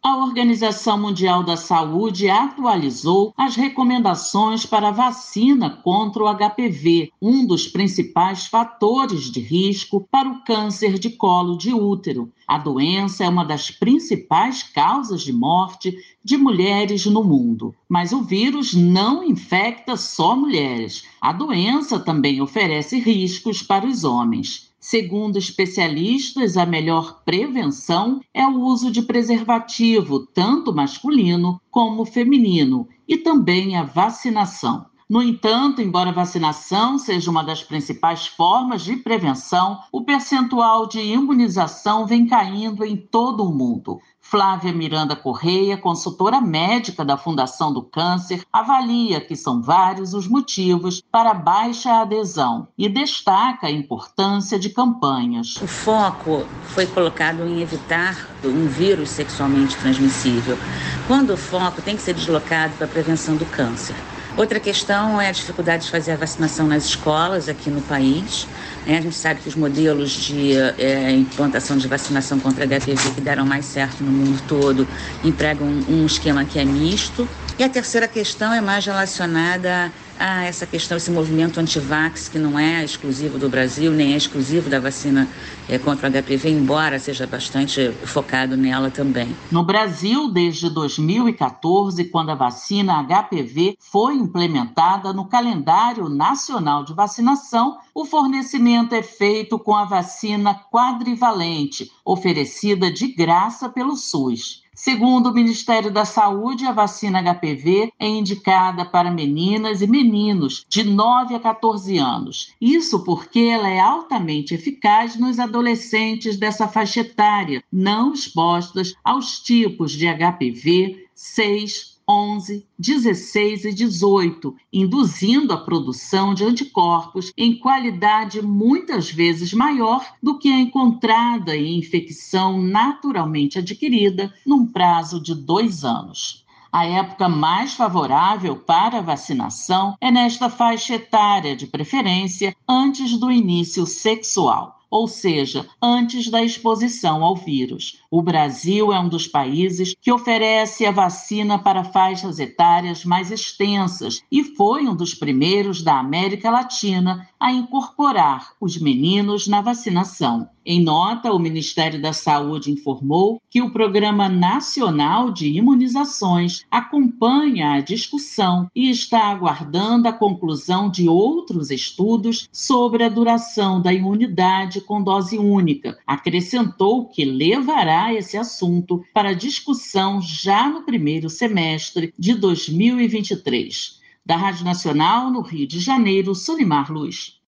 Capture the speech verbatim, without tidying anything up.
A Organização Mundial da Saúde atualizou as recomendações para a vacina contra o H P V, um dos principais fatores de risco para o câncer de colo de útero. A doença é uma das principais causas de morte de mulheres no mundo. Mas o vírus não infecta só mulheres. A doença também oferece riscos para os homens. Segundo especialistas, a melhor prevenção é o uso de preservativo, tanto masculino como feminino, e também a vacinação. No entanto, embora a vacinação seja uma das principais formas de prevenção, o percentual de imunização vem caindo em todo o mundo. Flávia Miranda Correia, consultora médica da Fundação do Câncer, avalia que são vários os motivos para a baixa adesão e destaca a importância de campanhas. O foco foi colocado em evitar um vírus sexualmente transmissível, quando o foco tem que ser deslocado para a prevenção do câncer. Outra questão é a dificuldade de fazer a vacinação nas escolas aqui no país. A gente sabe que os modelos de é, implantação de vacinação contra H P V que deram mais certo no mundo todo empregam um esquema que é misto. E a terceira questão é mais relacionada a essa questão, esse movimento anti-vax, que não é exclusivo do Brasil, nem é exclusivo da vacina é, contra o H P V, embora seja bastante focado nela também. No Brasil, desde dois mil e quatorze, quando a vacina H P V foi implementada no calendário nacional de vacinação, o fornecimento é feito com a vacina quadrivalente, oferecida de graça pelo SUS. Segundo o Ministério da Saúde, a vacina H P V é indicada para meninas e meninos de nove a quatorze anos. Isso porque ela é altamente eficaz nos adolescentes dessa faixa etária, não expostas aos tipos de H P V seis, onze, dezesseis e dezoito, induzindo a produção de anticorpos em qualidade muitas vezes maior do que a encontrada em infecção naturalmente adquirida num prazo de dois anos. A época mais favorável para a vacinação é nesta faixa etária, de preferência antes do início sexual, ou seja, antes da exposição ao vírus. O Brasil é um dos países que oferece a vacina para faixas etárias mais extensas e foi um dos primeiros da América Latina a incorporar os meninos na vacinação. Em nota, o Ministério da Saúde informou que o Programa Nacional de Imunizações acompanha a discussão e está aguardando a conclusão de outros estudos sobre a duração da imunidade com dose única. Acrescentou que levará esse assunto para discussão já no primeiro semestre de dois mil e vinte e três. Da Rádio Nacional, no Rio de Janeiro, Solimar Luz.